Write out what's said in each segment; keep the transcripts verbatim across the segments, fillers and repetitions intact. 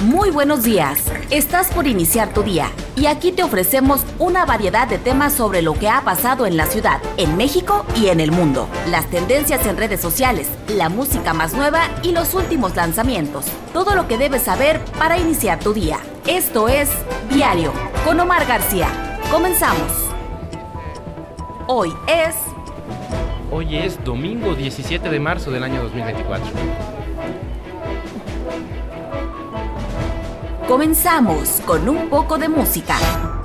Muy buenos días. Estás por iniciar tu día y aquí te ofrecemos una variedad de temas sobre lo que ha pasado en la ciudad, en México y en el mundo, las tendencias en redes sociales, la música más nueva y los últimos lanzamientos. Todo lo que debes saber para iniciar tu día. Esto es Diario con Omar García. Comenzamos. Hoy es... Hoy es domingo diecisiete de marzo del año dos mil veinticuatro. Comenzamos con un poco de música.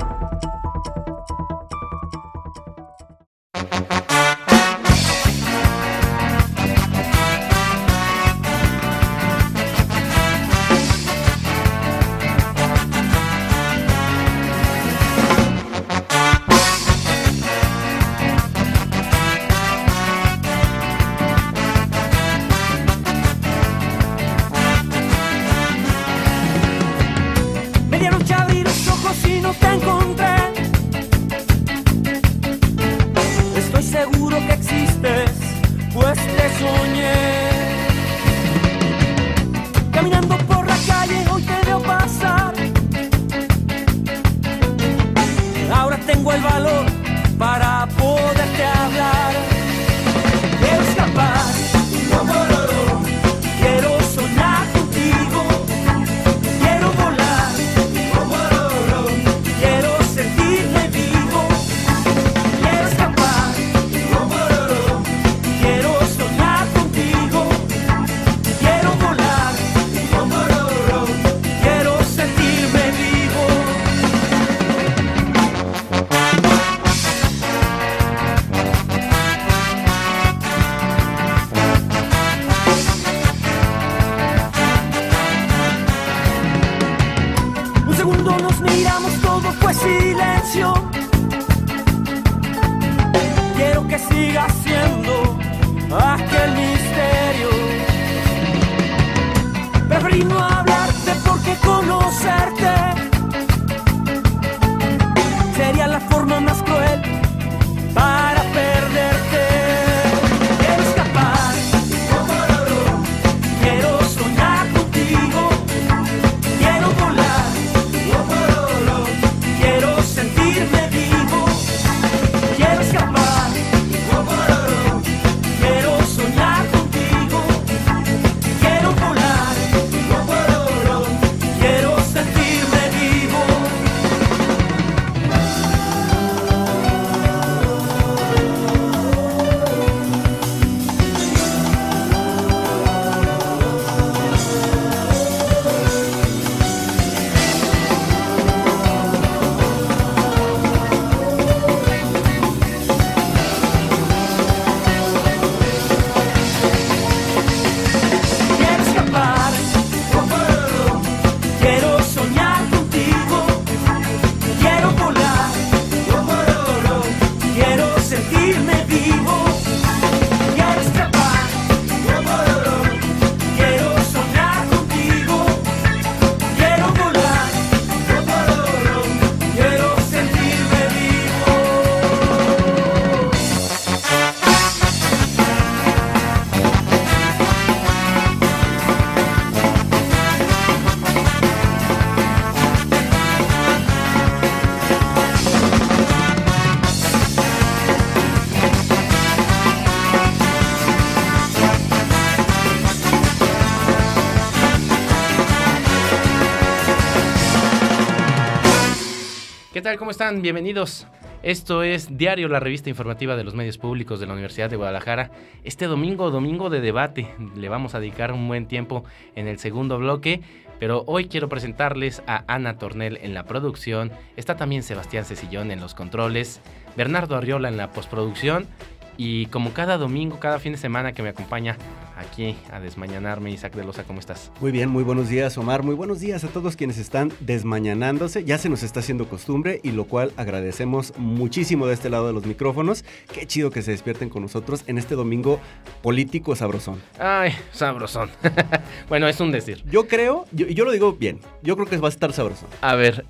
¿Qué tal? ¿Cómo están? Bienvenidos. Esto es Diario, la revista informativa de los medios públicos de la Universidad de Guadalajara. Este domingo, domingo de debate, le vamos a dedicar un buen tiempo en el segundo bloque, pero hoy quiero presentarles a Ana Tornel en la producción, está también Sebastián Cecillón en los controles, Bernardo Arriola en la postproducción, y como cada domingo, cada fin de semana que me acompaña aquí a desmañanarme, Isaac de Loza, ¿cómo estás? Muy bien, muy buenos días, Omar, muy buenos días a todos quienes están desmañanándose, ya se nos está haciendo costumbre y lo cual agradecemos muchísimo de este lado de los micrófonos. Qué chido que se despierten con nosotros en este domingo político sabrosón. Ay, sabrosón. Bueno, es un decir. Yo creo, yo, yo lo digo bien, yo creo que va a estar sabrosón. A ver,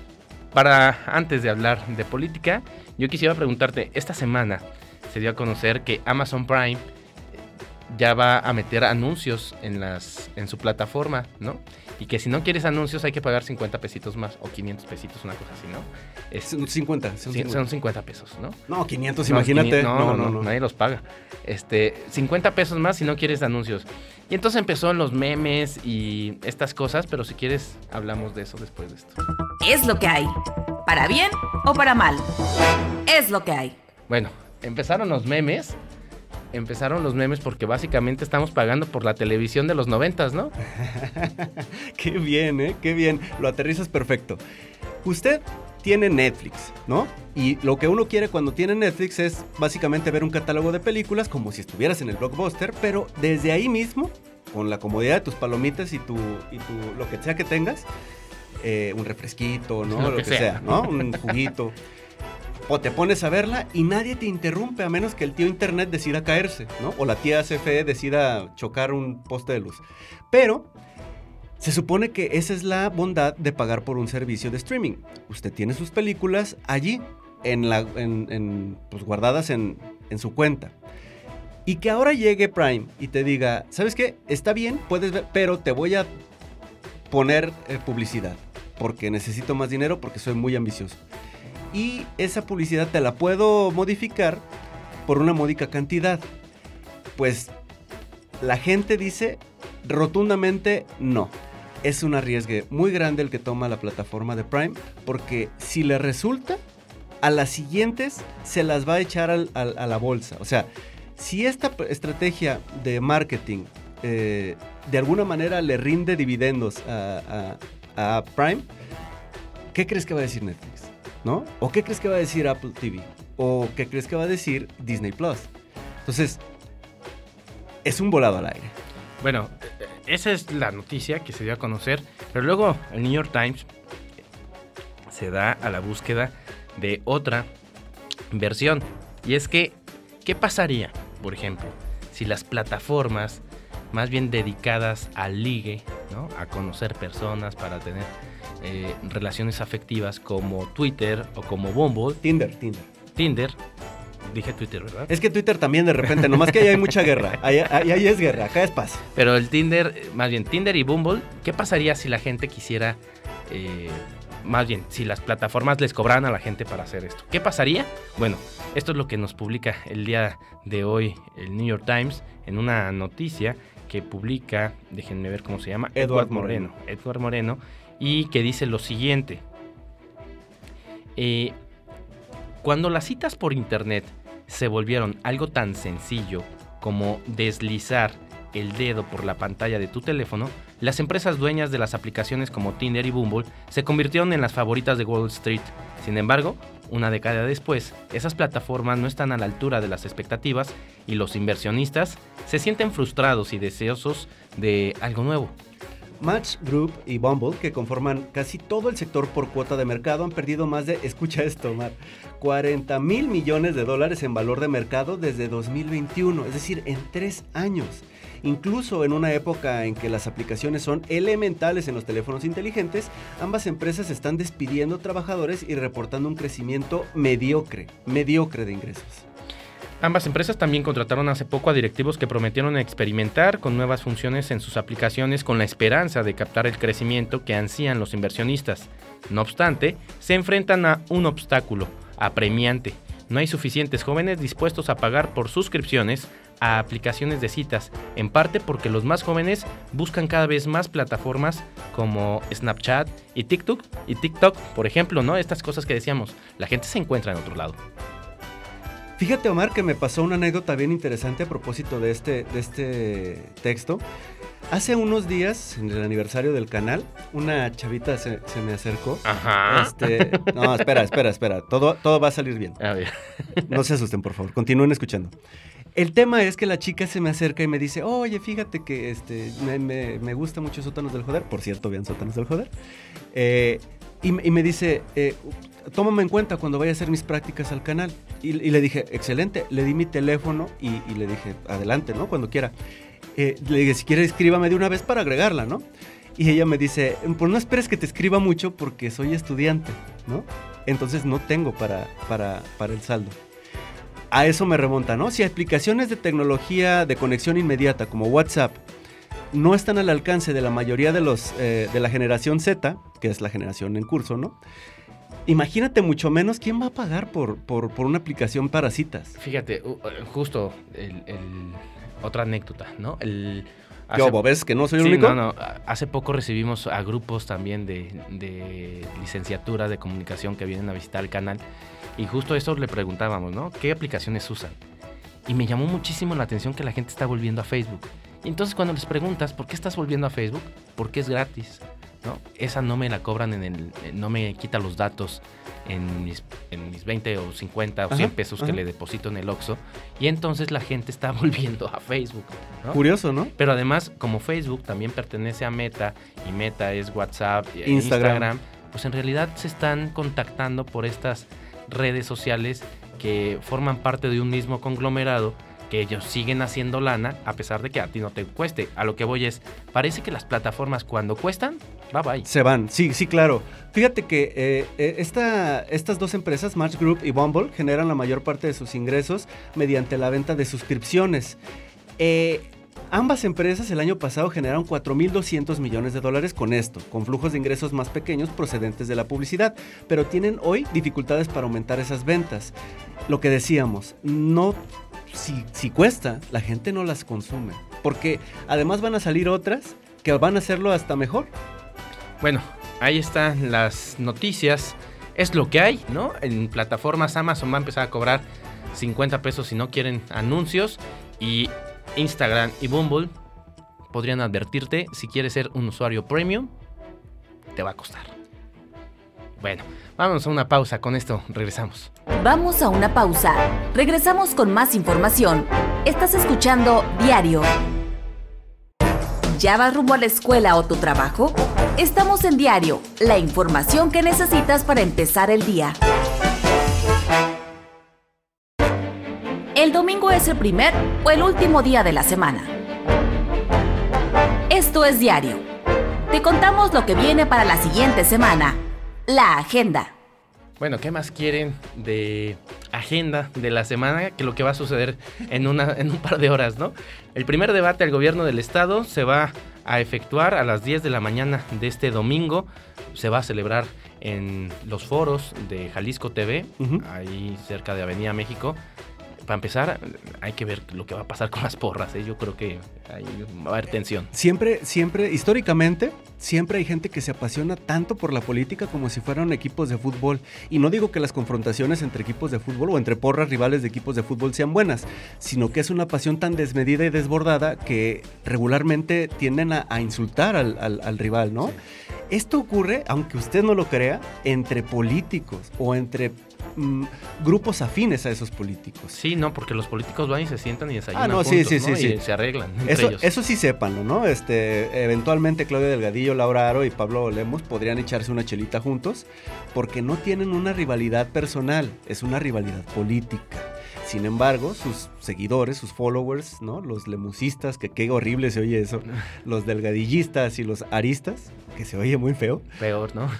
para antes de hablar de política, yo quisiera preguntarte, esta semana se dio a conocer que Amazon Prime ya va a meter anuncios en las en su plataforma, ¿no? Y que si no quieres anuncios hay que pagar cincuenta pesitos más o quinientos pesitos, una cosa así, ¿no? Es, cincuenta, son cincuenta. Son cincuenta pesos, ¿no? No, quinientos, no, imagínate. quinientos, no, no, no, no, nadie los paga. Este, cincuenta pesos más si no quieres anuncios. Y entonces empezó los memes y estas cosas, pero si quieres hablamos de eso después de esto. Es lo que hay, para bien o para mal. Es lo que hay. Bueno, empezaron los memes. Empezaron los memes porque básicamente estamos pagando por la televisión de los noventas, ¿no? Qué bien, ¿eh? Qué bien. Lo aterrizas perfecto. Usted tiene Netflix, ¿no? Y lo que uno quiere cuando tiene Netflix es básicamente ver un catálogo de películas como si estuvieras en el Blockbuster, pero desde ahí mismo, con la comodidad de tus palomitas y tu, y tu lo que sea que tengas, eh, un refresquito, ¿no? Lo, lo que, que sea. sea, ¿no? Un juguito. O te pones a verla y nadie te interrumpe a menos que el tío internet decida caerse, ¿no? O la tía C F E decida chocar un poste de luz. Pero se supone que esa es la bondad de pagar por un servicio de streaming. Usted tiene sus películas allí, en la, en, en, pues guardadas en, en su cuenta. Y que ahora llegue Prime y te diga, ¿sabes qué? Está bien, puedes ver, pero te voy a poner eh, publicidad. Porque necesito más dinero, porque soy muy ambicioso. Y esa publicidad te la puedo modificar por una módica cantidad. Pues la gente dice rotundamente no. Es un arriesgue muy grande el que toma la plataforma de Prime, porque si le resulta, a las siguientes se las va a echar al, al, a la bolsa. O sea, si esta estrategia de marketing eh, de alguna manera le rinde dividendos a, a, a Prime, ¿qué crees que va a decir Netflix? ¿No? ¿O qué crees que va a decir Apple T V? ¿O qué crees que va a decir Disney Plus? Entonces, es un volado al aire. Bueno, esa es la noticia que se dio a conocer, pero luego el New York Times se da a la búsqueda de otra versión. Y es que, ¿qué pasaría, por ejemplo, si las plataformas más bien dedicadas al ligue, ¿no? A conocer personas para tener Eh, relaciones afectivas como Twitter o como Bumble. Tinder, Tinder. Tinder. Dije Twitter, ¿verdad? Es que Twitter también de repente, nomás que ahí hay mucha guerra. Ahí, ahí, ahí es guerra, acá es paz. Pero el Tinder, más bien Tinder y Bumble, ¿qué pasaría si la gente quisiera, eh, más bien, si las plataformas les cobraran a la gente para hacer esto? ¿Qué pasaría? Bueno, esto es lo que nos publica el día de hoy el New York Times en una noticia que publica, déjenme ver cómo se llama, Edward, Edward Moreno. Moreno. Edward Moreno. Y que dice lo siguiente. Eh, cuando las citas por internet se volvieron algo tan sencillo como deslizar el dedo por la pantalla de tu teléfono, las empresas dueñas de las aplicaciones como Tinder y Bumble se convirtieron en las favoritas de Wall Street. Sin embargo, una década después, esas plataformas no están a la altura de las expectativas y los inversionistas se sienten frustrados y deseosos de algo nuevo. Match Group y Bumble, que conforman casi todo el sector por cuota de mercado, han perdido más de, escucha esto, Omar, cuarenta mil millones de dólares en valor de mercado desde dos mil veintiuno, es decir, en tres años. Incluso en una época en que las aplicaciones son elementales en los teléfonos inteligentes, ambas empresas están despidiendo trabajadores y reportando un crecimiento mediocre, mediocre de ingresos. Ambas empresas también contrataron hace poco a directivos que prometieron experimentar con nuevas funciones en sus aplicaciones con la esperanza de captar el crecimiento que ansían los inversionistas. No obstante, se enfrentan a un obstáculo apremiante. No hay suficientes jóvenes dispuestos a pagar por suscripciones a aplicaciones de citas, en parte porque los más jóvenes buscan cada vez más plataformas como Snapchat y TikTok, y TikTok, por ejemplo, ¿no? Estas cosas que decíamos, la gente se encuentra en otro lado. Fíjate, Omar, que me pasó una anécdota bien interesante a propósito de este, de este texto. Hace unos días, en el aniversario del canal, una chavita se, se me acercó. Ajá. Este, no, espera, espera, espera. Todo, todo va a salir bien. A ver. No se asusten, por favor. Continúen escuchando. El tema es que la chica se me acerca y me dice, oye, fíjate que este, me, me, me gusta mucho Sótanos del Joder. Por cierto, vean Sótanos del Joder. Eh, y, y me dice, eh, tómame en cuenta cuando vaya a hacer mis prácticas al canal. Y, y le dije, excelente. Le di mi teléfono y, y le dije, adelante, ¿no? Cuando quiera. Eh, le dije, si quiere, escríbame de una vez para agregarla, ¿no? Y ella me dice, pues no esperes que te escriba mucho porque soy estudiante, ¿no? Entonces no tengo para, para, para el saldo. a eso me remonta, ¿no? Si aplicaciones de tecnología de conexión inmediata como WhatsApp no están al alcance de la mayoría de los eh, de la generación Z, que es la generación en curso, ¿no? Imagínate mucho menos quién va a pagar por, por, por una aplicación para citas. Fíjate, uh, justo el, el, otra anécdota, ¿no? El, hace, ¿Qué, ¿Ves que no soy el sí, único? No, no, hace poco recibimos a grupos también de, de licenciatura de comunicación que vienen a visitar el canal y justo eso le preguntábamos, ¿no? ¿Qué aplicaciones usan? Y me llamó muchísimo la atención que la gente está volviendo a Facebook. Y entonces cuando les preguntas, ¿por qué estás volviendo a Facebook? Porque es gratis, ¿no? Esa no me la cobran en el... no me quita los datos en mis, en mis veinte o cincuenta o cien pesos ajá. que le deposito en el Oxxo. Y entonces la gente está volviendo a Facebook, ¿no? Curioso, ¿no? Pero además, como Facebook también pertenece a Meta, y Meta es WhatsApp, Instagram, Instagram pues en realidad se están contactando por estas redes sociales que forman parte de un mismo conglomerado, que ellos siguen haciendo lana a pesar de que a ti no te cueste. A lo que voy es, parece que las plataformas cuando cuestan, bye bye. Se van, sí, sí, claro. Fíjate que eh, eh, esta, estas dos empresas, Match Group y Bumble, generan la mayor parte de sus ingresos mediante la venta de suscripciones. Eh, ambas empresas el año pasado generaron cuatro mil doscientos millones de dólares con esto, con flujos de ingresos más pequeños procedentes de la publicidad, pero tienen hoy dificultades para aumentar esas ventas. Lo que decíamos, no... Si, si cuesta, la gente no las consume, porque además van a salir otras que van a hacerlo hasta mejor. Bueno, ahí están las noticias, es lo que hay, ¿no? En plataformas Amazon va a empezar a cobrar cincuenta pesos si no quieren anuncios, y Instagram y Bumble podrían advertirte, si quieres ser un usuario premium, te va a costar. Bueno, vámonos a una pausa, con esto regresamos. Vamos a una pausa. Regresamos con más información. Estás escuchando Diario. ¿Ya vas rumbo a la escuela o tu trabajo? Estamos en Diario, la información que necesitas para empezar el día. ¿El domingo es el primer o el último día de la semana? Esto es Diario. Te contamos lo que viene para la siguiente semana. La agenda. Bueno, ¿qué más quieren de agenda de la semana que lo que va a suceder en, una, en un par de horas, ¿no? El primer debate al gobierno del estado se va a efectuar a las diez de la mañana de este domingo. Se va a celebrar en los foros de Jalisco T V, uh-huh. ahí cerca de Avenida México. Para empezar, hay que ver lo que va a pasar con las porras, ¿eh? Yo creo que ahí va a haber tensión. Siempre, siempre, históricamente, siempre hay gente que se apasiona tanto por la política como si fueran equipos de fútbol. Y no digo que las confrontaciones entre equipos de fútbol o entre porras rivales de equipos de fútbol sean buenas, sino que es una pasión tan desmedida y desbordada que regularmente tienden a, a insultar al, al, al rival, ¿no? Sí. Esto ocurre, aunque usted no lo crea, entre políticos o entre mm, grupos afines a esos políticos. Sí, no, porque los políticos van y se sientan y desayunan ah, no, juntos, sí, sí, ¿no? sí, y sí. se arreglan entre eso, ellos. Eso sí sépanlo, ¿no? Este, eventualmente Claudia Delgadillo, Laura Aro y Pablo Lemos podrían echarse una chelita juntos porque no tienen una rivalidad personal, es una rivalidad política. Sin embargo, sus seguidores, sus followers, ¿no? Los lemusistas, que qué horrible se oye eso, los delgadillistas y los aristas, que se oye muy feo. Peor, ¿no?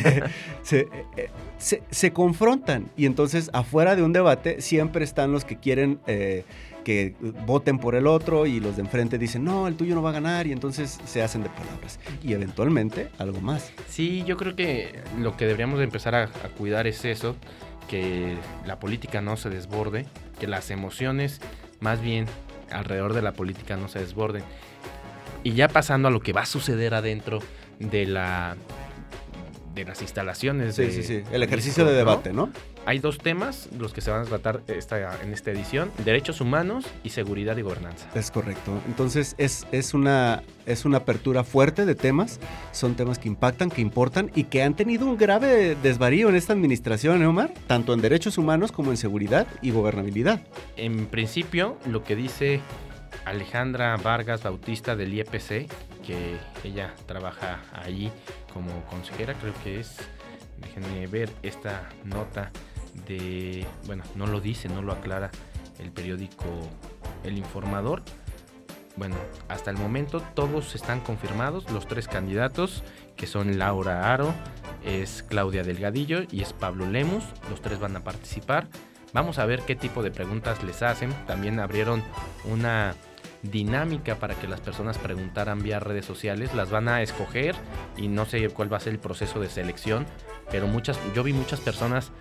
se, se, se confrontan y entonces afuera de un debate siempre están los que quieren eh, que voten por el otro y los de enfrente dicen, no, el tuyo no va a ganar, y entonces se hacen de palabras. Y eventualmente algo más. Sí, yo creo que lo que deberíamos de empezar a, a cuidar es eso, que la política no se desborde, que las emociones más bien alrededor de la política no se desborden. Y ya pasando a lo que va a suceder adentro de la de las instalaciones. Sí, de, sí, sí, el ejercicio de debate, ¿no? Hay dos temas los que se van a tratar esta, en esta edición: derechos humanos y seguridad y gobernanza. Es correcto. Entonces es, es, una, es una apertura fuerte de temas. Son temas que impactan, que importan y que han tenido un grave desvarío en esta administración, ¿eh, Omar? Tanto en derechos humanos como en seguridad y gobernabilidad. En principio, lo que dice Alejandra Vargas Bautista del I E P C, que ella trabaja ahí como consejera, creo que es, déjenme ver esta nota de, bueno, no lo dice, no lo aclara el periódico El Informador. Bueno, hasta el momento todos están confirmados, los tres candidatos, que son Laura Aro, es Claudia Delgadillo y es Pablo Lemus. Los tres van a participar, Vamos a ver qué tipo de preguntas les hacen. También abrieron una dinámica para que las personas preguntaran vía redes sociales. Las van a escoger y no sé cuál va a ser el proceso de selección, pero muchas, yo vi muchas personas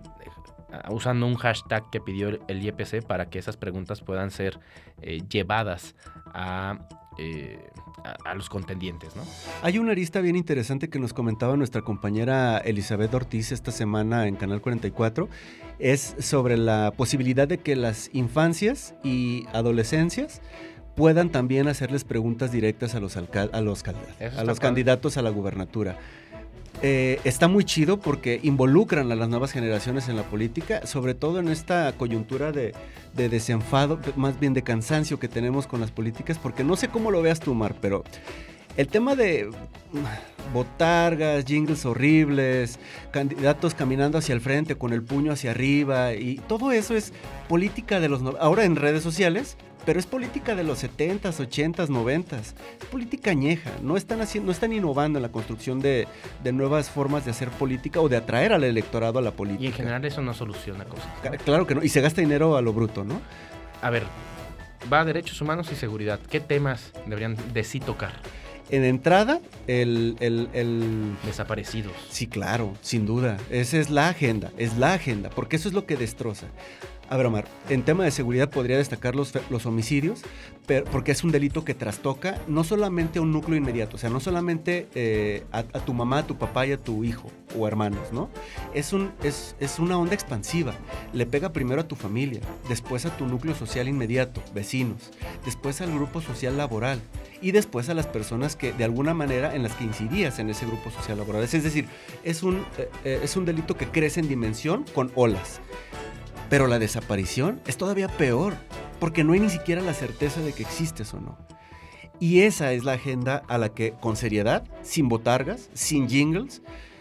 usando un hashtag que pidió el I E P C para que esas preguntas puedan ser eh, llevadas a, eh, a, a los contendientes, ¿no? Hay una arista bien interesante que nos comentaba nuestra compañera Elizabeth Ortiz esta semana en Canal cuarenta y cuatro, es sobre la posibilidad de que las infancias y adolescencias puedan también hacerles preguntas directas a los, alcal- a los, cal- a los candidatos a la gubernatura. Eh, está muy chido porque involucran a las nuevas generaciones en la política, sobre todo en esta coyuntura de, de desenfado, más bien de cansancio que tenemos con las políticas, porque no sé cómo lo veas tú, Mar, pero el tema de botargas, jingles horribles, candidatos caminando hacia el frente con el puño hacia arriba, y todo eso es política de los... No- ahora en redes sociales, pero es política de los setentas, ochentas, noventas. Es política añeja. No están haciendo, no están innovando en la construcción de, de nuevas formas de hacer política o de atraer al electorado a la política. Y en general eso no soluciona cosas, ¿no? Claro que no. Y se gasta dinero a lo bruto, ¿no? A ver, va a derechos humanos y seguridad. ¿Qué temas deberían de sí tocar? En entrada, el, el, el... Desaparecidos. Sí, claro, sin duda. Esa es la agenda, es la agenda, porque eso es lo que destroza. A ver, Omar, en tema de seguridad podría destacar los, los homicidios, pero, porque es un delito que trastoca no solamente a un núcleo inmediato, o sea, no solamente eh, a, a tu mamá, a tu papá y a tu hijo o hermanos, ¿no? Es, un, es, es una onda expansiva. Le pega primero a tu familia, después a tu núcleo social inmediato, vecinos, después al grupo social laboral y después a las personas que de alguna manera en las que incidías en ese grupo social laboral. Es decir, es un, eh, es un delito que crece en dimensión con olas. Pero la desaparición es todavía peor, porque no hay ni siquiera la certeza de que existes o no. Y esa es la agenda a la que, con seriedad, sin botargas, sin jingles,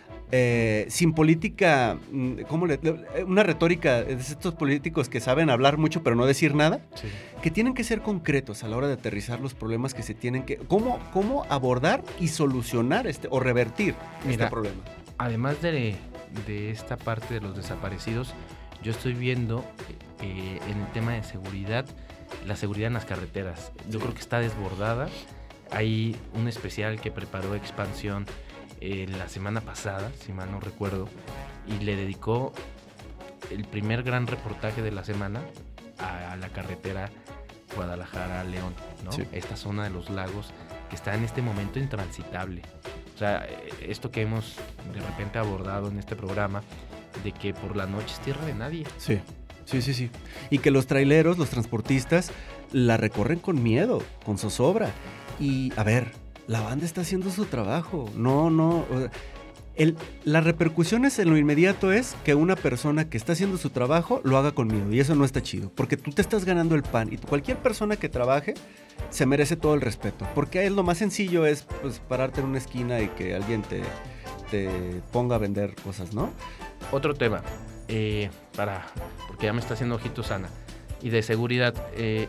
eh, sin política, ¿cómo le, una retórica de estos políticos que saben hablar mucho pero no decir nada, sí, que tienen que ser concretos a la hora de aterrizar los problemas que se tienen que... ¿Cómo, cómo abordar y solucionar este o revertir Mira, este problema? Además de, de esta parte de los desaparecidos, yo estoy viendo eh, en el tema de seguridad, la seguridad en las carreteras. Yo creo que está desbordada. Hay un especial que preparó Expansión eh, la semana pasada, si mal no recuerdo, y le dedicó el primer gran reportaje de la semana a, a la carretera Guadalajara-León, ¿no? Sí. Esta zona de los lagos que está en este momento intransitable. O sea, esto que hemos de repente abordado en este programa, de que por la noche es tierra de nadie. Sí, sí, sí, sí. Y que los traileros, los transportistas, la recorren con miedo, con zozobra. Y, a ver, la banda está haciendo su trabajo. No, no... El, las repercusiones en lo inmediato es que una persona que está haciendo su trabajo lo haga con miedo. Y eso no está chido, porque tú te estás ganando el pan. Y cualquier persona que trabaje se merece todo el respeto. Porque es lo más sencillo es pues, pararte en una esquina y que alguien te, te ponga a vender cosas, ¿no? Otro tema, eh, para, porque ya me está haciendo ojitos Ana, y de seguridad, eh,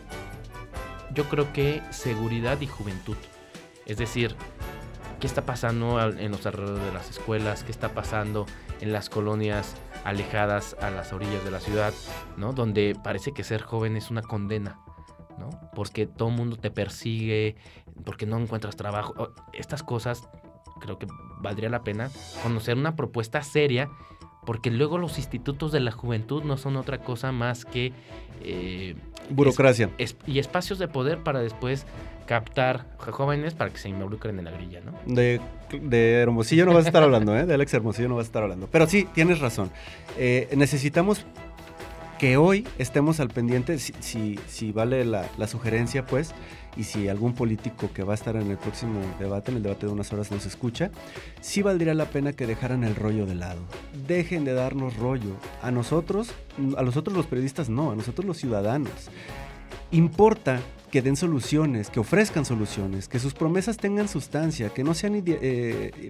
yo creo que seguridad y juventud, es decir, ¿qué está pasando en los alrededores de las escuelas? ¿Qué está pasando en las colonias alejadas a las orillas de la ciudad, ¿no? Donde parece que ser joven es una condena, ¿no? Porque todo el mundo te persigue, porque no encuentras trabajo. Estas cosas creo que valdría la pena conocer una propuesta seria, porque luego los institutos de la juventud no son otra cosa más que... Eh, burocracia. Es, es, y espacios de poder para después captar jóvenes para que se involucren en la grilla, ¿no? De, de Hermosillo no vas a estar hablando, ¿eh? De Alex Hermosillo no vas a estar hablando. Pero sí, tienes razón. Eh, necesitamos que hoy estemos al pendiente, si, si, si vale la, la sugerencia, pues, y si algún político que va a estar en el próximo debate, en el debate de unas horas, nos escucha, sí valdría la pena que dejaran el rollo de lado. Dejen de darnos rollo. A nosotros, a nosotros los periodistas no, a nosotros los ciudadanos. Importa que den soluciones, que ofrezcan soluciones, que sus promesas tengan sustancia, que no sean, ide- eh,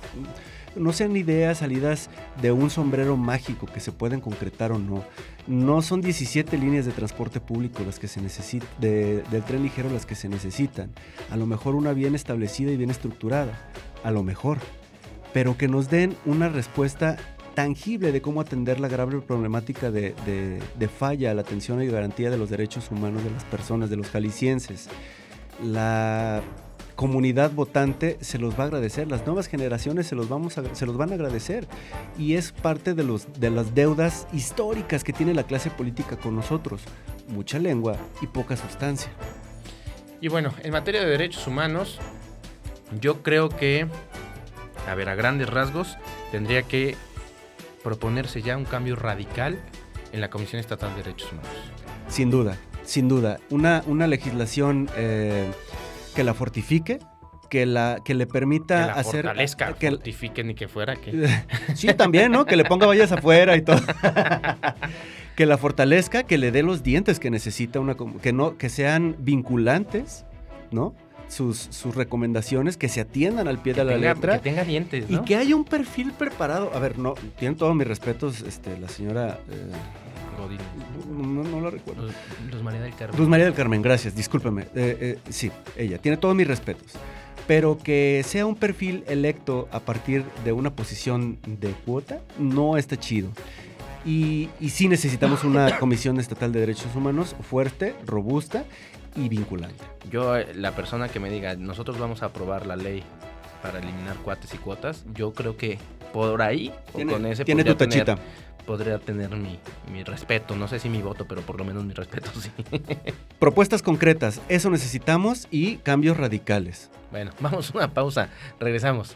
no sean ideas salidas de un sombrero mágico que se pueden concretar o no. No son diecisiete líneas de transporte público las que se necesitan, de, del tren ligero las que se necesitan. A lo mejor una bien establecida y bien estructurada, a lo mejor, pero que nos den una respuesta tangible de cómo atender la grave problemática de, de, de falla a la atención y garantía de los derechos humanos de las personas, de los jaliscienses. La comunidad votante se los va a agradecer, las nuevas generaciones se los, vamos a, se los van a agradecer, y es parte de, los, de las deudas históricas que tiene la clase política con nosotros: mucha lengua y poca sustancia. Y bueno, en materia de derechos humanos, yo creo que, a ver, a grandes rasgos, tendría que proponerse ya un cambio radical en la Comisión Estatal de Derechos Humanos. Sin duda, sin duda. Una, una legislación eh, que la fortifique, que, la, que le permita que la hacer... fortalezca, que fortifique, ni que fuera. Que... Sí, también, ¿no? Que le ponga vallas afuera y todo. Que la fortalezca, que le dé los dientes que necesita, una que, no, que sean vinculantes, ¿no? Sus, sus recomendaciones, que se atiendan al pie que de la tenga, letra. Que tenga dientes, ¿no? Y que haya un perfil preparado. A ver, no, tienen todos mis respetos, este, la señora... Eh, Godín. No, no la recuerdo. Luz, Luz María del Carmen. Luz María del Carmen, gracias, discúlpeme. Eh, eh, sí, ella, tiene todos mis respetos. Pero que sea un perfil electo a partir de una posición de cuota, no está chido. Y, y sí necesitamos una Comisión Estatal de Derechos Humanos fuerte, robusta y vinculante. Yo, la persona que me diga, nosotros vamos a aprobar la ley para eliminar cuates y cuotas, yo creo que por ahí, tiene, o con ese, tiene tu tener, tachita. podría tener mi, mi respeto. No sé si mi voto, pero por lo menos mi respeto sí. Propuestas concretas, eso necesitamos, y cambios radicales. Bueno, vamos a una pausa, regresamos.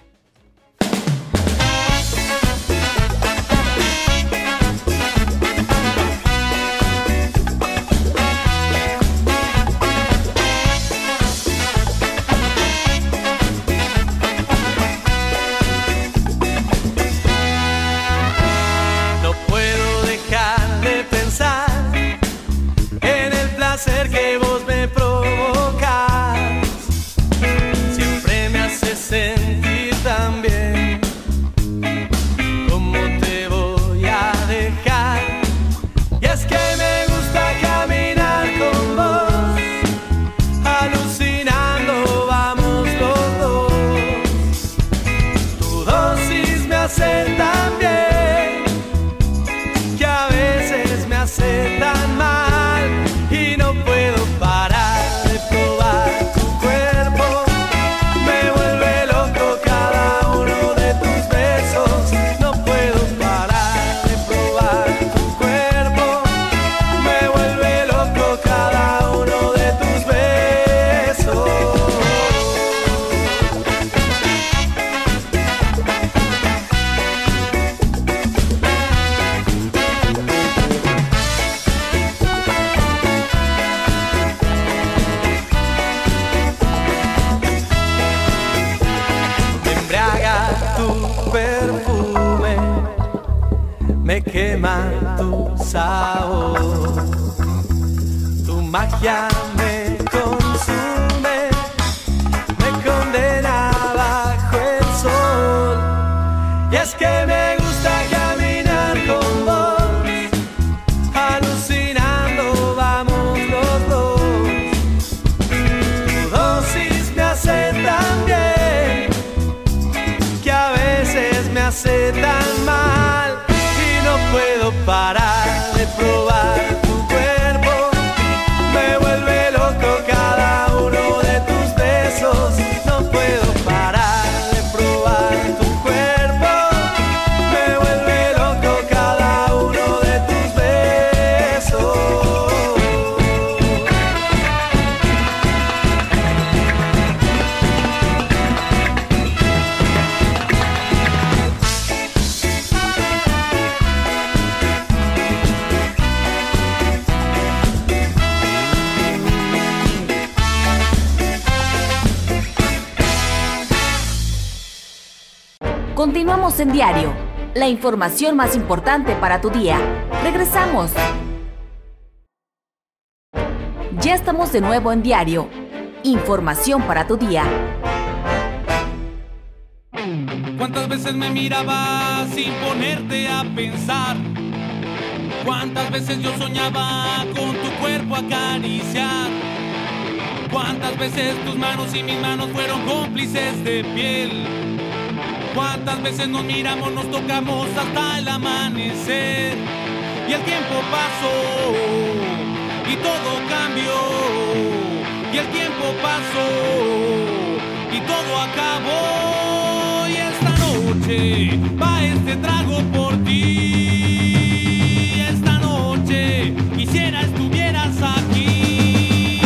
Que vos me provocas, siempre me haces sentir tan bien. ¿Cómo te voy a dejar? Y es que me gusta caminar con vos, alucinando vamos los dos. Tu dosis me hace tan bien, que a veces me hace tan mal. Y no puedo parar de probar tu cuerpo, me vuelve loco cada uno de tus besos. No puedo parar de probar tu cuerpo, me vuelve loco cada uno de tus besos. Perfume, me quema tu sabor, tu magia me consume, me condena bajo el sol. Y es que me gusta caminar con vos, alucinando vamos los dos. Tu dosis me hace tan bien, que a veces me hace tan mal, y no puedo parar de probar tu cuerpo, me vuelve loco cada uno de tus besos. No puedo parar de probar tu cuerpo, me vuelve loco cada uno de tus besos. Continuamos en Diario, la información más importante para tu día. Regresamos. Ya estamos de nuevo en Diario, información para tu día. ¿Cuántas veces me mirabas sin ponerte a pensar? ¿Cuántas veces yo soñaba con tu cuerpo acariciar? ¿Cuántas veces tus manos y mis manos fueron cómplices de piel? Cuántas veces nos miramos, nos tocamos hasta el amanecer. Y el tiempo pasó y todo cambió. Y el tiempo pasó y todo acabó. Y esta noche va este trago por ti. Esta noche quisiera estuvieras aquí.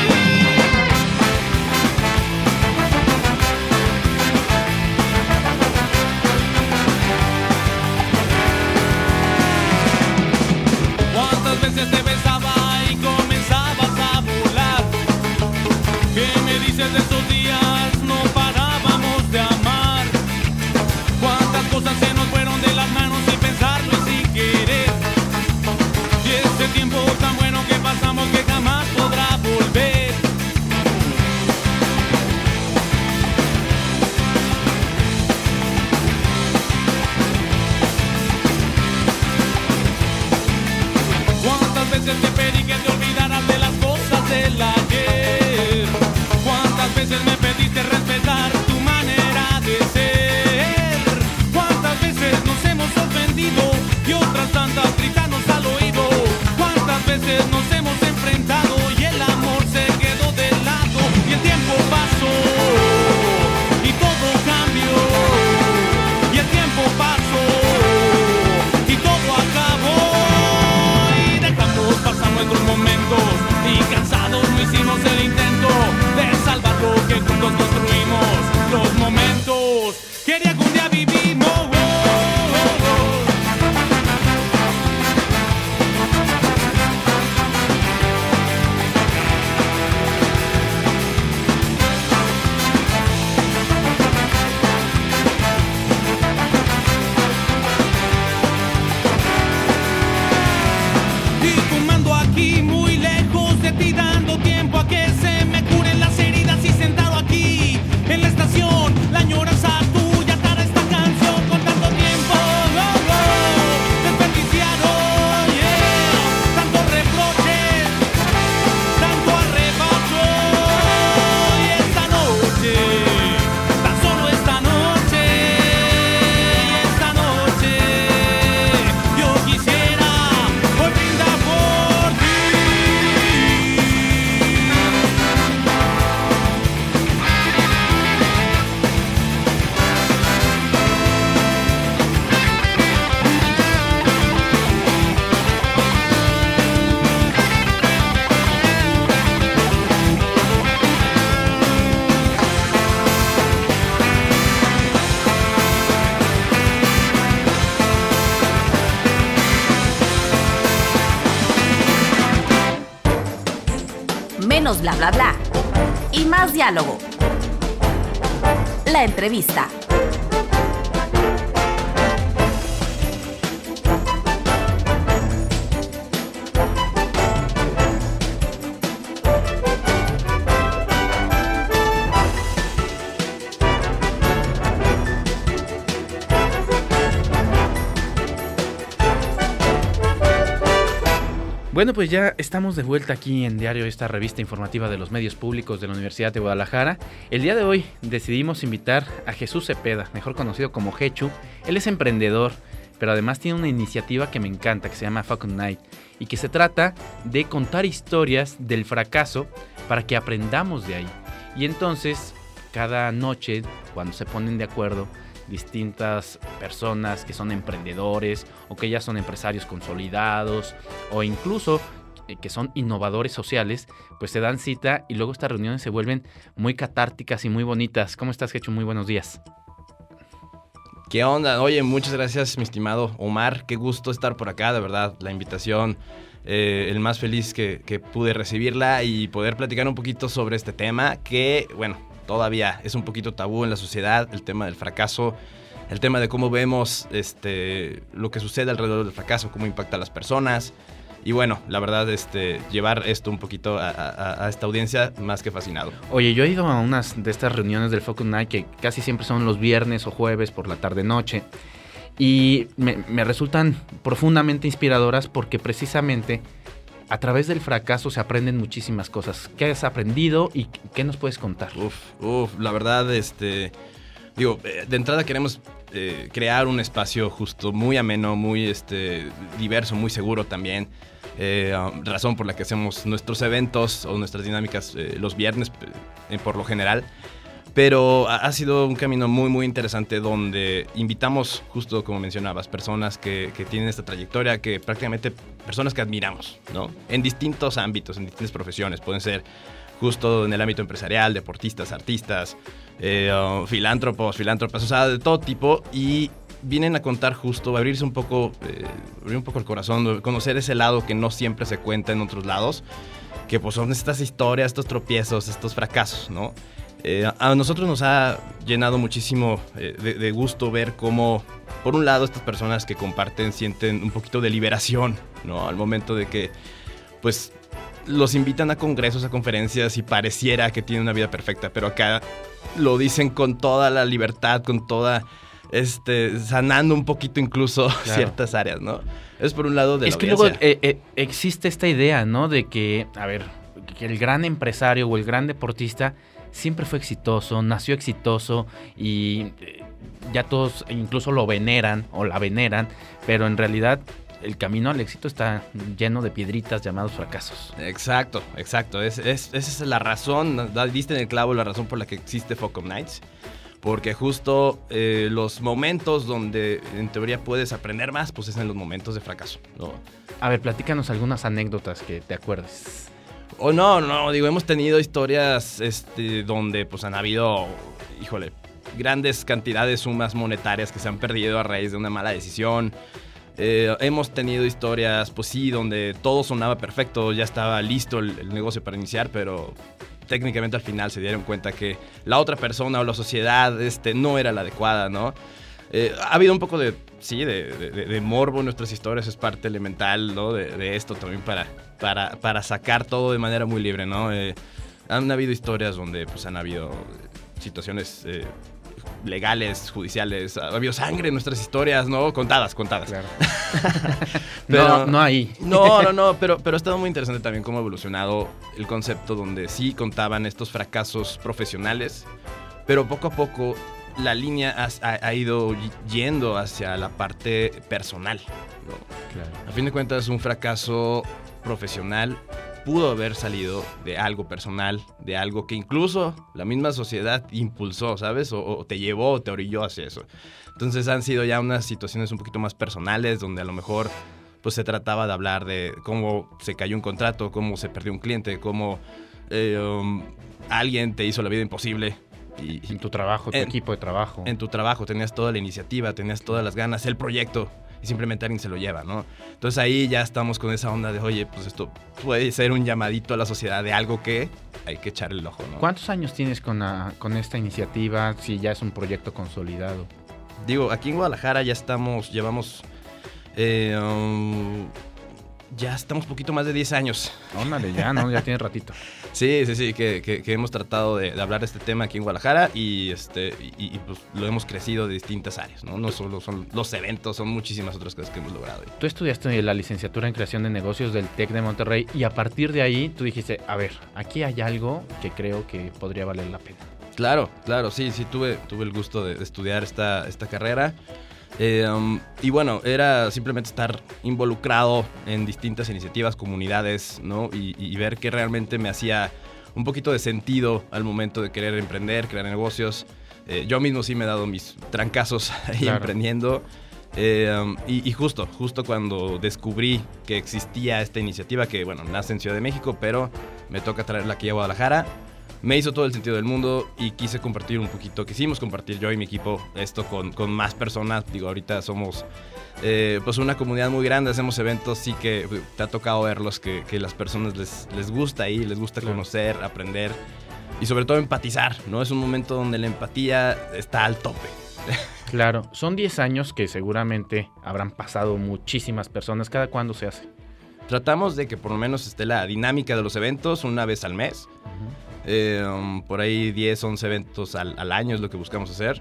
Cuántas veces te besaba y comenzabas a volar. ¿Qué me dices de esos días? No parábamos de amar. Cuántas cosas se nos fueron de las manos sin pensarlo y sin querer. Y ese tiempo tan bueno que pasamos que jamás podrá volver. Cuántas veces te pedí que te olvidaras de las cosas del ayer. Cuántas veces me pediste respetar tu manera de ser. Cuántas veces nos hemos ofendido y otras tantas gritarnos al oído. Cuántas veces nos hemos enfrentado y el amor se quedó de lado. Y el tiempo pasó y todo cambió. Y el tiempo pasó y todo acabó. Y dejamos pasar nuestros momentos y cansados no hicimos el intento de salvar lo que juntos construimos. Los momentos que algún día vivimos. Oh, oh, oh. Y fumando aquí muy lejos de ti, dando tiempo a que se me curen las heridas. Y sentado aquí en la estación, la añoranza tuya para esta canción. Con tanto tiempo oh, oh, desperdiciado, yeah. Tantos reproches, tanto arrebato. Y esta noche, tan solo esta noche, y esta noche yo quisiera hoy brindar por ti. Menos bla bla bla y más diálogo. La entrevista. Bueno, pues ya estamos de vuelta aquí en Diario, esta revista informativa de los medios públicos de la Universidad de Guadalajara. El día de hoy decidimos invitar a Jesús Cepeda, mejor conocido como Jechu. Él es emprendedor, pero además tiene una iniciativa que me encanta, que se llama Fuck Night, y que se trata de contar historias del fracaso para que aprendamos de ahí. Y entonces, cada noche, cuando se ponen de acuerdo distintas personas que son emprendedores o que ya son empresarios consolidados o incluso eh, que son innovadores sociales, pues se dan cita y luego estas reuniones se vuelven muy catárticas y muy bonitas. ¿Cómo estás, Jechu? Muy buenos días. ¿Qué onda? Oye, muchas gracias, mi estimado Omar. Qué gusto estar por acá, de verdad. La invitación, eh, el más feliz que, que pude recibirla y poder platicar un poquito sobre este tema que, bueno, todavía es un poquito tabú en la sociedad, el tema del fracaso, el tema de cómo vemos este, lo que sucede alrededor del fracaso, cómo impacta a las personas. Y bueno, la verdad, este, llevar esto un poquito a, a, a esta audiencia, más que fascinado. Oye, yo he ido a unas de estas reuniones del Focus Night que casi siempre son los viernes o jueves por la tarde-noche. Y me, me resultan profundamente inspiradoras porque precisamente a través del fracaso se aprenden muchísimas cosas. ¿Qué has aprendido y qué nos puedes contar? Uf, uf, la verdad, este... digo, eh, de entrada queremos eh, crear un espacio justo muy ameno, muy este, diverso, muy seguro también. Eh, um, razón por la que hacemos nuestros eventos o nuestras dinámicas eh, los viernes eh, por lo general. Pero ha, ha sido un camino muy, muy interesante donde invitamos, justo como mencionabas, personas que, que tienen esta trayectoria, que prácticamente personas que admiramos, ¿no? En distintos ámbitos, en distintas profesiones. Pueden ser justo en el ámbito empresarial, deportistas, artistas, eh, uh, filántropos, filántropas, o sea, de todo tipo. Y vienen a contar justo, a abrirse un poco, eh, abrir un poco el corazón, conocer ese lado que no siempre se cuenta en otros lados, que pues son estas historias, estos tropiezos, estos fracasos, ¿no? Eh, a nosotros nos ha llenado muchísimo eh, de, de gusto ver cómo, por un lado, estas personas que comparten sienten un poquito de liberación, ¿no? Al momento de que, pues, los invitan a congresos, a conferencias y pareciera que tienen una vida perfecta, pero acá lo dicen con toda la libertad, con toda, este, sanando un poquito incluso claro. ciertas áreas, ¿no? Es por un lado de es la que audiencia. luego eh, eh, existe esta idea, ¿no? De que, a ver, que el gran empresario o el gran deportista siempre fue exitoso, nació exitoso y eh, ya todos incluso lo veneran o la veneran, pero en realidad el camino al éxito está lleno de piedritas llamados fracasos. Exacto, exacto. Es, es, esa es la razón, diste en el clavo la razón por la que existe Focom Nights. Porque justo eh, los momentos donde en teoría puedes aprender más, pues es en los momentos de fracaso, ¿no? A ver, platícanos algunas anécdotas que te acuerdes. O oh, no, no, digo, hemos tenido historias este, donde pues han habido, híjole, grandes cantidades, sumas monetarias que se han perdido a raíz de una mala decisión. Eh, hemos tenido historias, pues sí, donde todo sonaba perfecto, ya estaba listo el, el negocio para iniciar, pero técnicamente al final se dieron cuenta que la otra persona o la sociedad este, no era la adecuada, ¿no? Eh, ha habido un poco de, sí, de, de, de morbo en nuestras historias, es parte elemental, ¿no? De, de esto también para, para, para sacar todo de manera muy libre, ¿no? Eh, han habido historias donde pues, han habido situaciones eh, legales, judiciales, ha habido sangre en nuestras historias, ¿no? Contadas, contadas. Claro. pero, no, no ahí. No, no, no, pero, pero ha estado muy interesante también cómo ha evolucionado el concepto donde sí contaban estos fracasos profesionales, pero poco a poco la línea ha, ha, ha ido yendo hacia la parte personal, ¿no? Claro. A fin de cuentas, un fracaso profesional pudo haber salido de algo personal, de algo que incluso la misma sociedad impulsó, ¿sabes? O, o te llevó o te orilló hacia eso. Entonces han sido ya unas situaciones un poquito más personales, donde a lo mejor pues se trataba de hablar de cómo se cayó un contrato, cómo se perdió un cliente, cómo eh, um, alguien te hizo la vida imposible. Y, en tu trabajo, tu en, equipo de trabajo. En tu trabajo tenías toda la iniciativa, tenías todas las ganas, el proyecto, y simplemente alguien se lo lleva, ¿no? Entonces ahí ya estamos con esa onda de, oye, pues esto puede ser un llamadito a la sociedad de algo que hay que echarle el ojo, ¿no? ¿Cuántos años tienes con, la, con esta iniciativa, si ya es un proyecto consolidado? Digo, aquí en Guadalajara ya estamos, llevamos, eh, um, ya estamos poquito más de diez años. Óndale, ya, ¿no? Ya tiene ratito. Sí, sí, sí, que, que, que hemos tratado de, de hablar de este tema aquí en Guadalajara y, este, y, y pues lo hemos crecido de distintas áreas, ¿no? No solo son los eventos, son muchísimas otras cosas que hemos logrado. Tú estudiaste la licenciatura en creación de negocios del TEC de Monterrey y a partir de ahí tú dijiste, a ver, aquí hay algo que creo que podría valer la pena. Claro, claro, sí, sí, tuve, tuve el gusto de, de estudiar esta, esta carrera. Eh, um, y bueno, era simplemente estar involucrado en distintas iniciativas, comunidades, ¿no? Y, y ver que realmente me hacía un poquito de sentido al momento de querer emprender, crear negocios. Eh, yo mismo sí me he dado mis trancazos ahí claro. emprendiendo. Eh, um, y, y justo, justo cuando descubrí que existía esta iniciativa, que bueno, nace en Ciudad de México, pero me toca traerla aquí a Guadalajara, me hizo todo el sentido del mundo y quise compartir un poquito, quisimos compartir yo y mi equipo esto con, con más personas. Digo, ahorita somos eh, pues una comunidad muy grande, hacemos eventos, sí que te ha tocado verlos, que, que las personas les, les gusta ir, les gusta claro. conocer, aprender y sobre todo empatizar, ¿no? Es un momento donde la empatía está al tope. Claro, son diez años que seguramente habrán pasado muchísimas personas. ¿Cada cuándo se hace? Tratamos de que por lo menos esté la dinámica de los eventos una vez al mes. Uh-huh. Eh, um, por ahí diez, once eventos al, al año es lo que buscamos hacer.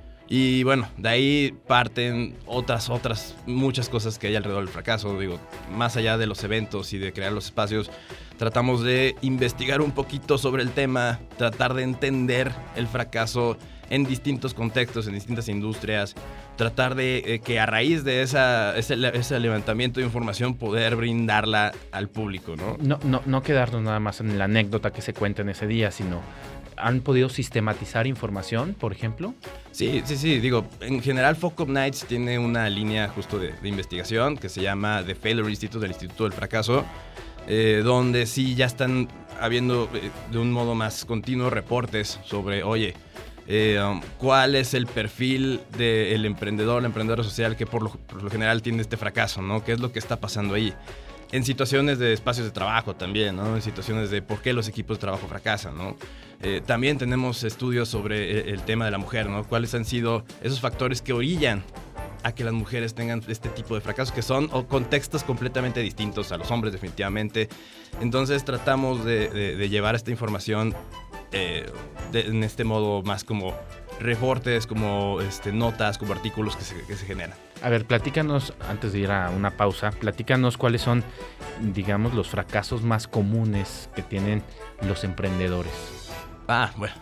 Y bueno, de ahí parten otras, otras muchas cosas que hay alrededor del fracaso. Digo, más allá de los eventos y de crear los espacios, tratamos de investigar un poquito sobre el tema, tratar de entender el fracaso en distintos contextos, en distintas industrias, tratar de eh, que a raíz de esa, ese, ese levantamiento de información poder brindarla al público, ¿no? No, no, no quedarnos nada más en la anécdota que se cuenta en ese día, sino ¿han podido sistematizar información, por ejemplo? Sí, sí, sí. Digo, en general Fuck Up Nights tiene una línea justo de, de investigación que se llama The Failure Institute, el Instituto del Fracaso, eh, donde sí ya están habiendo eh, de un modo más continuo reportes sobre, oye, Eh, um, cuál es el perfil del emprendedor, la emprendedora social que por lo, por lo general tiene este fracaso, ¿no? ¿Qué es lo que está pasando ahí? En situaciones de espacios de trabajo también, ¿no? En situaciones de por qué los equipos de trabajo fracasan, ¿no? Eh, también tenemos estudios sobre el, el tema de la mujer, ¿no? ¿Cuáles han sido esos factores que orillan a que las mujeres tengan este tipo de fracasos, que son o contextos completamente distintos a los hombres definitivamente? Entonces tratamos de, de, de llevar esta información eh, de, en este modo más como reportes, como este, notas, como artículos que se, que se generan. A ver, platícanos, antes de ir a una pausa, platícanos cuáles son, digamos, los fracasos más comunes que tienen los emprendedores. Ah, bueno,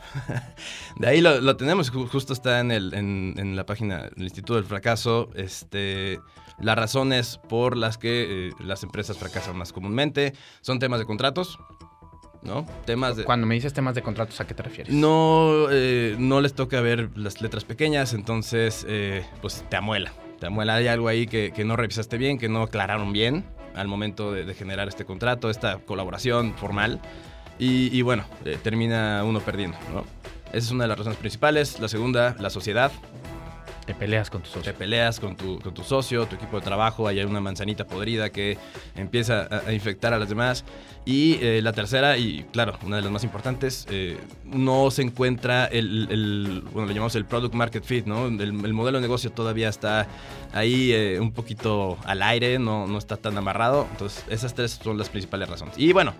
de ahí lo, lo tenemos, justo está en, el, en, en la página del Instituto del Fracaso, este, las razones por las que eh, las empresas fracasan más comúnmente son temas de contratos, ¿no? Temas de... Cuando me dices temas de contratos, ¿a qué te refieres? No, eh, no les toca ver las letras pequeñas, entonces eh, pues te amuela, te amuela, hay algo ahí que, que no revisaste bien, que no aclararon bien al momento de, de generar este contrato, esta colaboración formal. Y, y bueno, eh, termina uno perdiendo, ¿no? Esa es una de las razones principales. La segunda, la sociedad. Te peleas con tu socio. Te peleas con tu, con tu socio, tu equipo de trabajo. Hay una manzanita podrida que empieza a, a infectar a las demás. Y eh, la tercera, y claro, una de las más importantes, eh, no se encuentra el, el, bueno, lo llamamos el product market fit, ¿no? El, el modelo de negocio todavía está ahí eh, un poquito al aire, no, no está tan amarrado. Entonces, esas tres son las principales razones. Y bueno,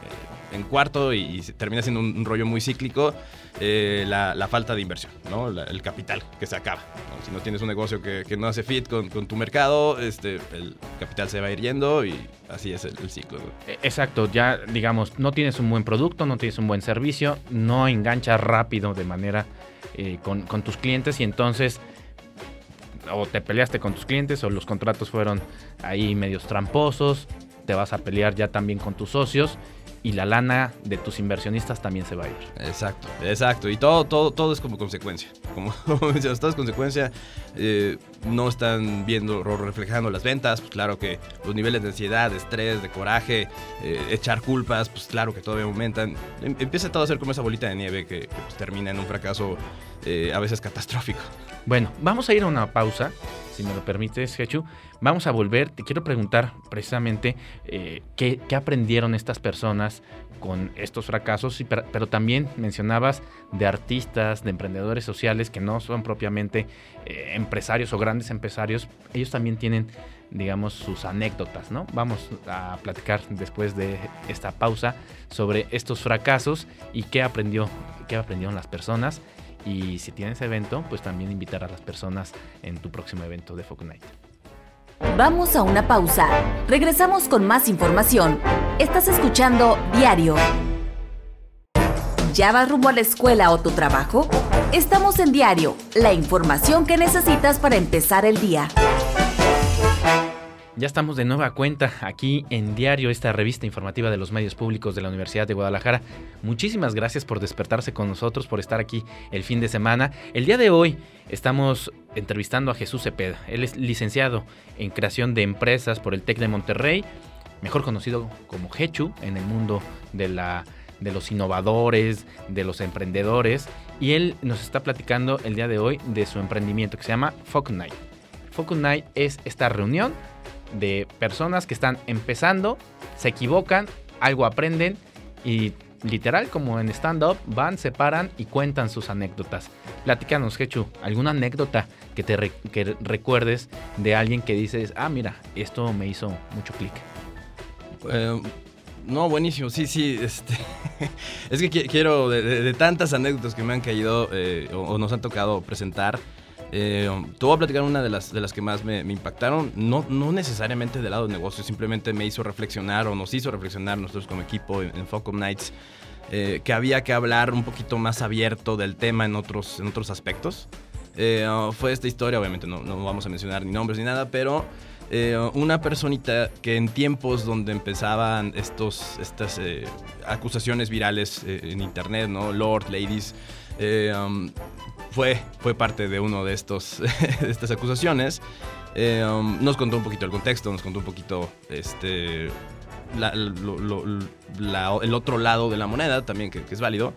en cuarto, y, y termina siendo un, un rollo muy cíclico, eh, la, la falta de inversión, ¿no? La, el capital que se acaba, ¿no? Si no tienes un negocio que, que no hace fit con, con tu mercado, este, el capital se va a ir yendo y así es el, el ciclo, ¿no? Exacto, ya digamos, no tienes un buen producto, no tienes un buen servicio, no enganchas rápido de manera eh, con, con tus clientes y entonces o te peleaste con tus clientes o los contratos fueron ahí medios tramposos, te vas a pelear ya también con tus socios y la lana de tus inversionistas también se va a ir. Exacto, exacto. Y todo, todo, todo es como consecuencia. Como mencionas, todo es consecuencia. Eh, no están viendo o reflejando las ventas. Pues claro que los niveles de ansiedad, de estrés, de coraje, eh, echar culpas, pues claro que todavía aumentan. Em, empieza todo a ser como esa bolita de nieve que, que pues, termina en un fracaso eh, a veces catastrófico. Bueno, vamos a ir a una pausa, si me lo permites, Hechu. Vamos a volver. Te quiero preguntar precisamente eh, ¿qué, qué aprendieron estas personas con estos fracasos, y, pero, pero también mencionabas de artistas, de emprendedores sociales que no son propiamente eh, empresarios o grandes empresarios. Ellos también tienen, digamos, sus anécdotas, ¿no? Vamos a platicar después de esta pausa sobre estos fracasos y qué aprendió, qué aprendieron las personas. Y si tienes evento, pues también invitar a las personas en tu próximo evento de Fuck Night. Vamos a una pausa. Regresamos con más información. Estás escuchando Diario. ¿Ya vas rumbo a la escuela o tu trabajo? Estamos en Diario, la información que necesitas para empezar el día. Ya estamos de nueva cuenta aquí en Diario, esta revista informativa de los medios públicos de la Universidad de Guadalajara. Muchísimas gracias por despertarse con nosotros, por estar aquí el fin de semana. El día de hoy estamos entrevistando a Jesús Cepeda. Él es licenciado en creación de empresas por el TEC de Monterrey, mejor conocido como Hechu en el mundo de la de los innovadores, de los emprendedores, y él nos está platicando el día de hoy de su emprendimiento que se llama Fuck Night. Fuck Night es esta reunión de personas que están empezando, se equivocan, algo aprenden y literal como en stand-up van, se paran y cuentan sus anécdotas. Platícanos, Hechu, alguna anécdota que te re- que recuerdes de alguien que dices, ah, mira, esto me hizo mucho clic. Eh, no, buenísimo, sí, sí, este, es que qu- quiero, de, de, de tantas anécdotas que me han caído eh, o, o nos han tocado presentar, Eh, te voy a platicar una de las, de las que más me, me impactaron, no, no necesariamente del lado de negocio, simplemente me hizo reflexionar o nos hizo reflexionar nosotros como equipo en, en Focom Nights, eh, que había que hablar un poquito más abierto del tema en otros, en otros aspectos. Eh, uh, fue esta historia, obviamente no, no vamos a mencionar ni nombres ni nada, pero eh, una personita que en tiempos donde empezaban estos, estas eh, acusaciones virales eh, en internet, ¿no? Lord, ladies, eh, um, Fue, fue parte de uno de, estos, de estas acusaciones. Eh, um, nos contó un poquito el contexto, nos contó un poquito este, la, lo, lo, la, el otro lado de la moneda también, que, que es válido.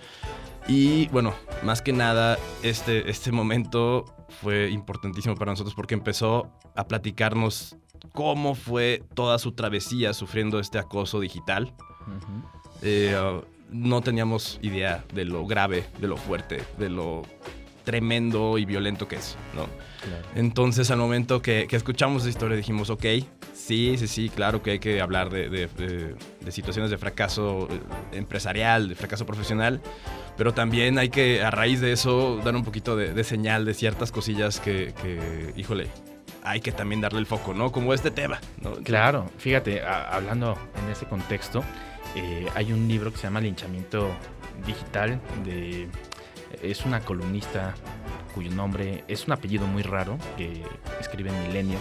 Y bueno, más que nada, este, este momento fue importantísimo para nosotros porque empezó a platicarnos cómo fue toda su travesía sufriendo este acoso digital. Uh-huh. Eh, uh, no teníamos idea de lo grave, de lo fuerte, de lo tremendo y violento que es, ¿no? Claro. Entonces, al momento que, que escuchamos esa historia, dijimos, ok, sí, sí, sí, claro que hay que hablar de, de, de, de situaciones de fracaso empresarial, de fracaso profesional, pero también hay que, a raíz de eso, dar un poquito de, de señal de ciertas cosillas que, que, híjole, hay que también darle el foco, ¿no? Como este tema, ¿no? Claro, fíjate, a, hablando en ese contexto, eh, hay un libro que se llama Linchamiento Digital de... Es una columnista cuyo nombre es un apellido muy raro, que escribe en Milenio.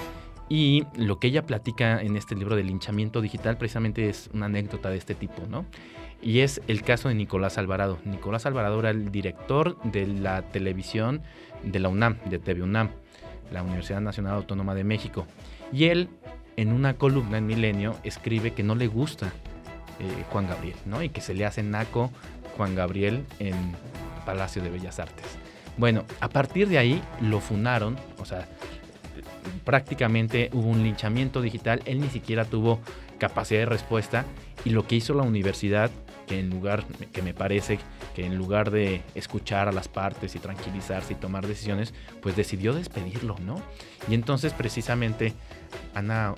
Y lo que ella platica en este libro de linchamiento digital precisamente es una anécdota de este tipo, ¿no? Y es el caso de Nicolás Alvarado. Nicolás Alvarado era el director de la televisión de la UNAM, de T V UNAM, la Universidad Nacional Autónoma de México. Y él, en una columna en Milenio, escribe que no le gusta eh, Juan Gabriel, ¿no? Y que se le hace naco Juan Gabriel en Palacio de Bellas Artes. Bueno, a partir de ahí lo funaron, o sea, prácticamente hubo un linchamiento digital, él ni siquiera tuvo capacidad de respuesta y lo que hizo la universidad, que en lugar, que me parece que en lugar de escuchar a las partes y tranquilizarse y tomar decisiones, pues decidió despedirlo, ¿no? Y entonces precisamente Ana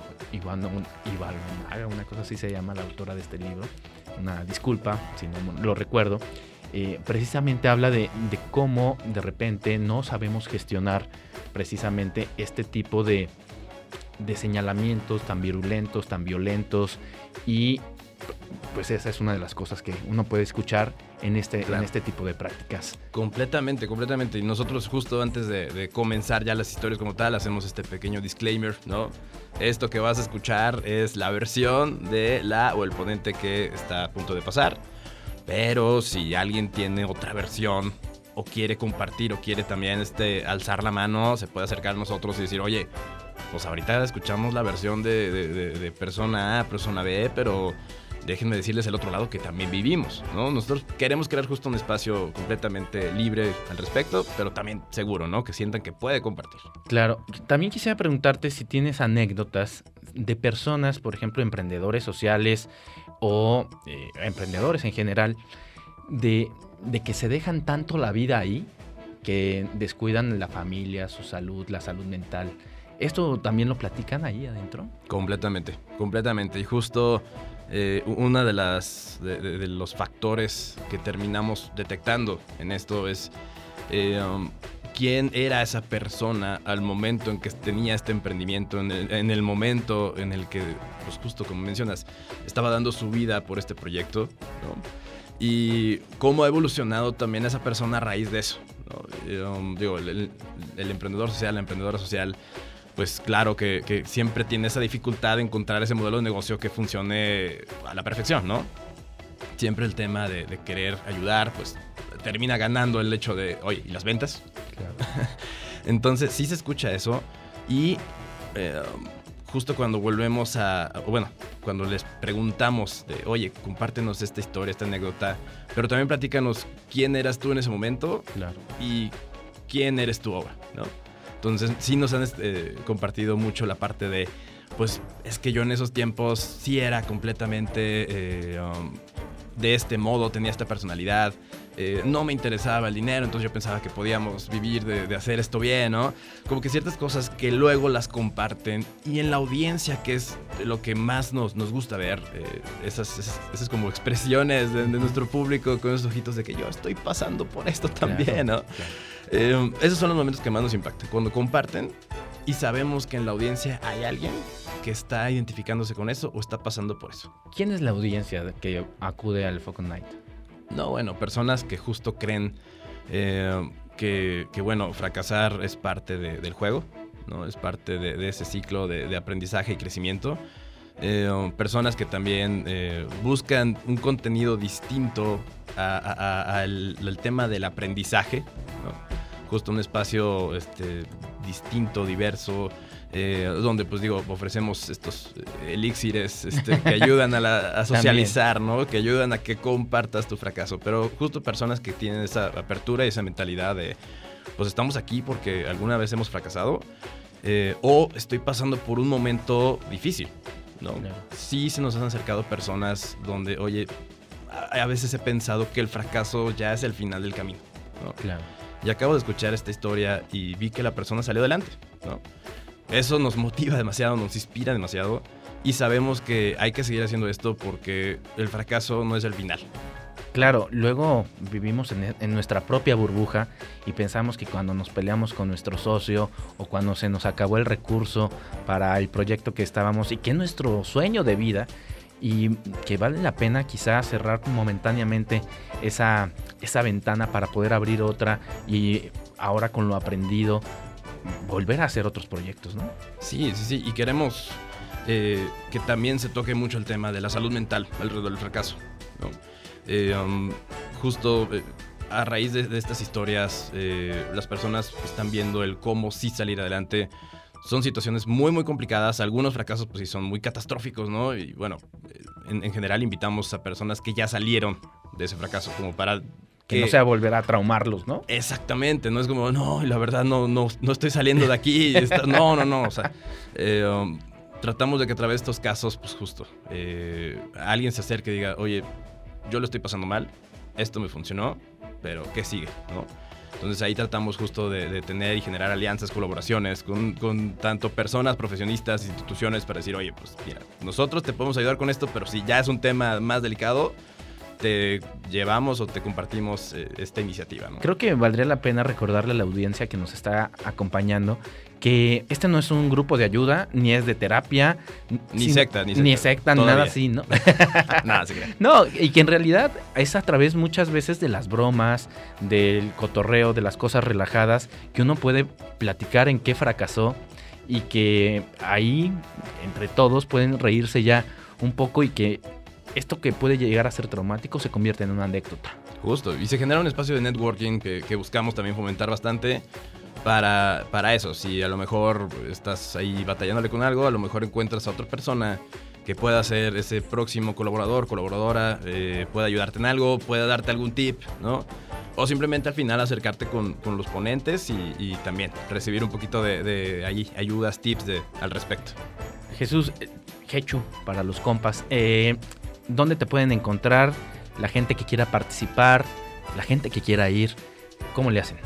Ibalnaga, una cosa así se llama la autora de este libro, una disculpa si no lo recuerdo, Eh, precisamente habla de, de cómo de repente no sabemos gestionar precisamente este tipo de, de señalamientos tan virulentos, tan violentos, y pues esa es una de las cosas que uno puede escuchar en este, claro. en este tipo de prácticas. Completamente, completamente. Y nosotros justo antes de, de comenzar ya las historias como tal, hacemos este pequeño disclaimer, ¿no? Esto que vas a escuchar es la versión de la o el ponente que está a punto de pasar. Pero si alguien tiene otra versión o quiere compartir o quiere también este, alzar la mano, se puede acercar a nosotros y decir, oye, pues ahorita escuchamos la versión de, de, de, de persona A, persona B, pero déjenme decirles el otro lado que también vivimos, ¿no? Nosotros queremos crear justo un espacio completamente libre al respecto, pero también seguro, ¿no? Que sientan que puede compartir. Claro. También quisiera preguntarte si tienes anécdotas de personas, por ejemplo, emprendedores sociales o eh, emprendedores en general, de, de que se dejan tanto la vida ahí, que descuidan la familia, su salud, la salud mental. ¿Esto también lo platican ahí adentro? Completamente, completamente. Y justo eh, una de las de, de, de los factores que terminamos detectando en esto es eh, um, quién era esa persona al momento en que tenía este emprendimiento, en el, en el momento en el que, pues justo como mencionas, estaba dando su vida por este proyecto, ¿no? Y cómo ha evolucionado también esa persona a raíz de eso, ¿no? Y, um, digo, el, el emprendedor social, la emprendedora social, pues claro que, que siempre tiene esa dificultad de encontrar ese modelo de negocio que funcione a la perfección, ¿no? Siempre el tema de, de querer ayudar, pues termina ganando el hecho de, oye, ¿y las ventas? Claro. Entonces sí se escucha eso y eh, justo cuando volvemos a, bueno, cuando les preguntamos de, oye, compártenos esta historia, esta anécdota, pero también platícanos quién eras tú en ese momento, claro, y quién eres tú ahora, ¿no? Entonces sí nos han eh, compartido mucho la parte de, pues es que yo en esos tiempos sí era completamente eh, um, de este modo, tenía esta personalidad, Eh, no me interesaba el dinero, entonces yo pensaba que podíamos vivir de, de hacer esto bien, ¿no? Como que ciertas cosas que luego las comparten y en la audiencia, que es lo que más nos, nos gusta ver, eh, esas, esas, esas como expresiones de, de nuestro público con esos ojitos de que yo estoy pasando por esto también, claro, ¿no? Claro. Eh, esos son los momentos que más nos impactan, cuando comparten y sabemos que en la audiencia hay alguien que está identificándose con eso o está pasando por eso. ¿Quién es la audiencia que acude al Focus Night? No, bueno, personas que justo creen eh, que, que, bueno, fracasar es parte de, del juego, ¿no? Es parte de, de ese ciclo de, de aprendizaje y crecimiento. Eh, personas que también eh, buscan un contenido distinto a, a, a, al, al tema del aprendizaje, ¿no? Justo un espacio este, distinto, diverso, eh, donde pues digo, ofrecemos estos elixires este, que ayudan a, la, a socializar, ¿no? Que ayudan a que compartas tu fracaso, pero justo personas que tienen esa apertura y esa mentalidad de pues estamos aquí porque alguna vez hemos fracasado eh, o estoy pasando por un momento difícil, ¿no? Claro. Sí se nos han acercado personas donde, oye, a, a veces he pensado que el fracaso ya es el final del camino, ¿no? Claro. Y acabo de escuchar esta historia y vi que la persona salió adelante, ¿no? Eso nos motiva demasiado, nos inspira demasiado y sabemos que hay que seguir haciendo esto porque el fracaso no es el final. Claro, luego vivimos en, en nuestra propia burbuja y pensamos que cuando nos peleamos con nuestro socio o cuando se nos acabó el recurso para el proyecto que estábamos y que es nuestro sueño de vida, y que vale la pena quizá cerrar momentáneamente esa, esa ventana para poder abrir otra y ahora con lo aprendido volver a hacer otros proyectos, ¿no? Sí, sí, sí, y queremos eh, que también se toque mucho el tema de la salud mental alrededor del fracaso, ¿no? Eh, um, justo eh, a raíz de, de estas historias, eh, las personas están viendo el cómo sí salir adelante. Son situaciones muy, muy complicadas. Algunos fracasos, pues sí, son muy catastróficos, ¿no? Y bueno, en, en general invitamos a personas que ya salieron de ese fracaso, como para que, que no sea volver a traumarlos, ¿no? Exactamente, no es como, no, la verdad no, no, no estoy saliendo de aquí. Está, no, no, no. O sea, eh, um, tratamos de que a través de estos casos, pues justo, eh, alguien se acerque y diga, oye, yo lo estoy pasando mal, esto me funcionó, pero ¿qué sigue, no? Entonces ahí tratamos justo de, de tener y generar alianzas, colaboraciones con, con tanto personas, profesionistas, instituciones para decir, oye, pues mira, nosotros te podemos ayudar con esto, pero si ya es un tema más delicado, te llevamos o te compartimos eh, esta iniciativa, ¿no? Creo que valdría la pena recordarle a la audiencia que nos está acompañando que este no es un grupo de ayuda, ni es de terapia. Ni sin, secta, ni secta. Ni secta, Todavía. nada así, ¿no? Nada, se cree. No, y que en realidad es a través muchas veces de las bromas, del cotorreo, de las cosas relajadas, que uno puede platicar en qué fracasó y que ahí, entre todos, pueden reírse ya un poco y que esto que puede llegar a ser traumático se convierte en una anécdota. Justo, y se genera un espacio de networking que, que buscamos también fomentar bastante para, para eso. Si a lo mejor estás ahí batallándole con algo, a lo mejor encuentras a otra persona que pueda ser ese próximo colaborador, colaboradora, eh, pueda ayudarte en algo, pueda darte algún tip, ¿no? O simplemente al final acercarte con, con los ponentes y, y también recibir un poquito de, de ahí, ayudas, tips de, al respecto. Jesús, eh, Hechu, para los compas, eh, ¿dónde te pueden encontrar la gente que quiera participar, la gente que quiera ir? ¿Cómo le hacen?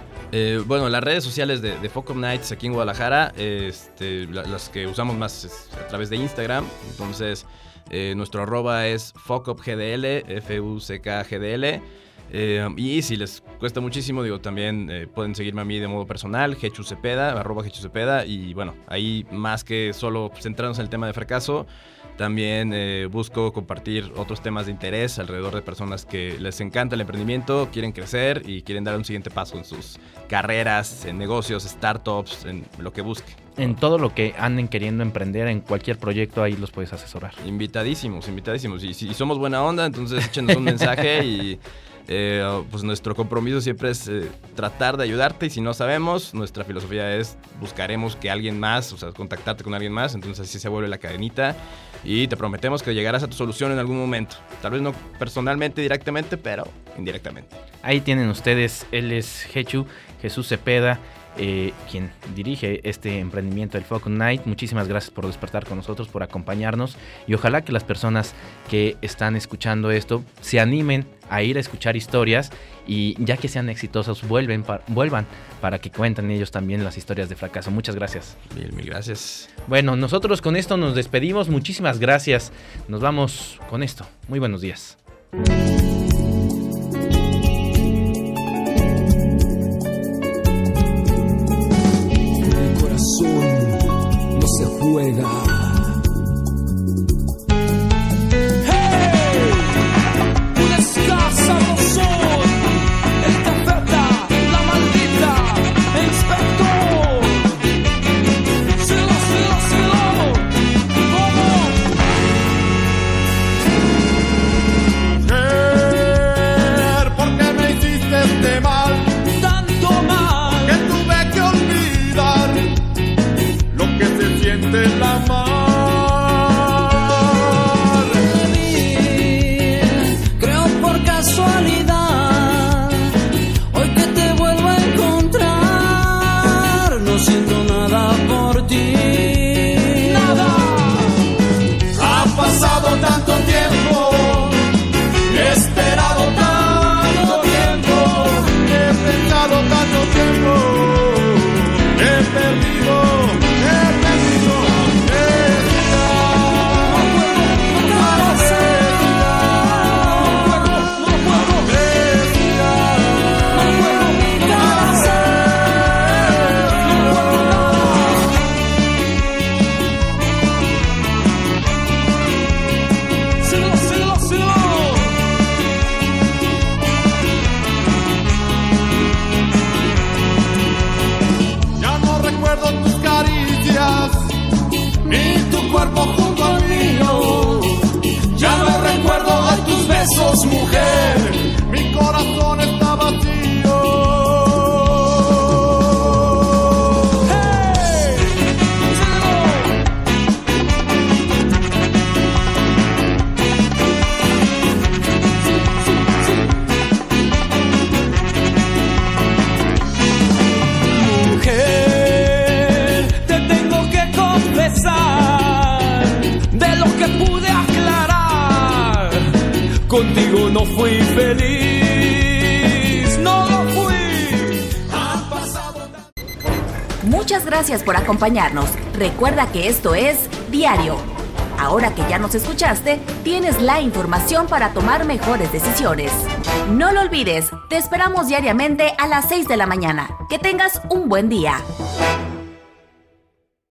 Eh, bueno, las redes sociales de, de Focus Nights aquí en Guadalajara, este, la, las que usamos más es a través de Instagram. Entonces, eh, nuestro arroba es FuckUpGDL, F U C K G D L. Eh, y si les cuesta muchísimo, digo, también eh, pueden seguirme a mí de modo personal, Hechu Cepeda, arroba Hechu Cepeda. Y bueno, ahí más que solo centrarnos en el tema de fracaso, también eh, busco compartir otros temas de interés alrededor de personas que les encanta el emprendimiento, quieren crecer y quieren dar un siguiente paso en sus carreras, en negocios, startups, en lo que busquen. En todo lo que anden queriendo emprender, en cualquier proyecto, ahí los puedes asesorar. Invitadísimos, invitadísimos. Y si y somos buena onda, entonces échenos un mensaje y... Eh, pues nuestro compromiso siempre es eh, tratar de ayudarte y si no sabemos, nuestra filosofía es buscaremos que alguien más, o sea, contactarte con alguien más, entonces así se vuelve la cadenita y te prometemos que llegarás a tu solución en algún momento. Tal vez no personalmente, directamente, pero indirectamente. Ahí tienen ustedes, él es Hechu, Jesús Cepeda, eh, quien dirige este emprendimiento del Focus Night. Muchísimas gracias por despertar con nosotros, por acompañarnos y ojalá que las personas que están escuchando esto se animen a ir a escuchar historias y ya que sean exitosos, vuelven pa- vuelvan para que cuenten ellos también las historias de fracaso. Muchas gracias. Mil, mil gracias. Bueno, nosotros con esto nos despedimos. Muchísimas gracias. Nos vamos con esto. Muy buenos días. El corazón no se juega. Mujer, mi corazón está vacío. ¡Hey! Mujer, te tengo que confesar de lo que pude aclarar. Contigo no fui feliz, no lo fui. Han pasado... Muchas gracias por acompañarnos. Recuerda que esto es Diario. Ahora que ya nos escuchaste, tienes la información para tomar mejores decisiones. No lo olvides, te esperamos diariamente a las seis de la mañana. Que tengas un buen día.